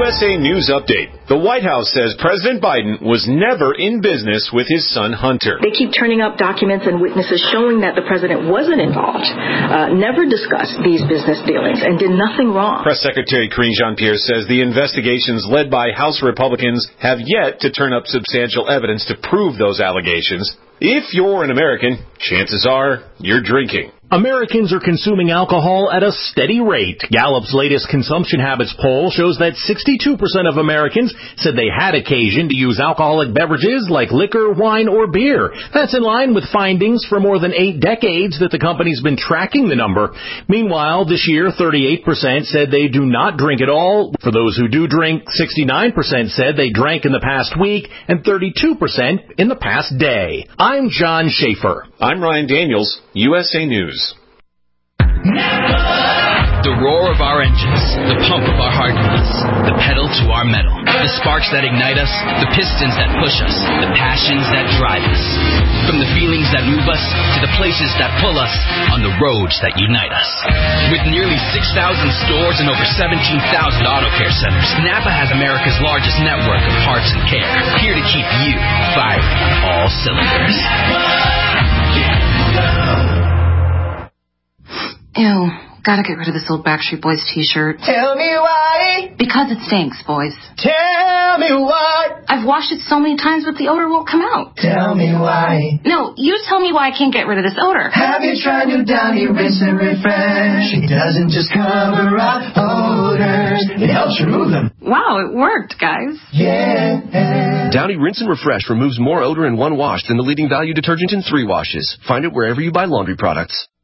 USA News Update. The White House says President Biden was never in business with his son Hunter. They keep turning up documents and witnesses showing that the president wasn't involved, never discussed these business dealings, and did nothing wrong. Press Secretary Karine Jean-Pierre says the investigations led by House Republicans have yet to turn up substantial evidence to prove those allegations. If you're an American, chances are you're drinking. Americans are consuming alcohol at a steady rate. Gallup's latest consumption habits poll shows that 62% of Americans said they had occasion to use alcoholic beverages like liquor, wine, or beer. That's in line with findings for more than 8 decades that the company's been tracking the number. Meanwhile, this year, 38% said they do not drink at all. For those who do drink, 69% said they drank in the past week and 32% in the past day. I'm John Schaefer. I'm Ryan Daniels, USA News. The roar of our engines, the pump of our heartbeats, the pedal to our metal, the sparks that ignite us, the pistons that push us, the passions that drive us. From the feelings that move us to the places that pull us on the roads that unite us. With nearly 6,000 stores and over 17,000 auto care centers, Napa has America's largest network of parts and care, here to keep you firing on all cylinders. Ew, gotta get rid of this old Backstreet Boys t-shirt. Tell me why. Because it stinks, boys. Tell me why. I've washed it so many times, but the odor won't come out. Tell me why. No, you tell me why I can't get rid of this odor. Have you tried new Downy Rinse and Refresh? It doesn't just cover up odors, it helps remove them. Wow, it worked, guys. Yeah. Downy Rinse and Refresh removes more odor in one wash than the leading value detergent in 3 washes. Find it wherever you buy laundry products.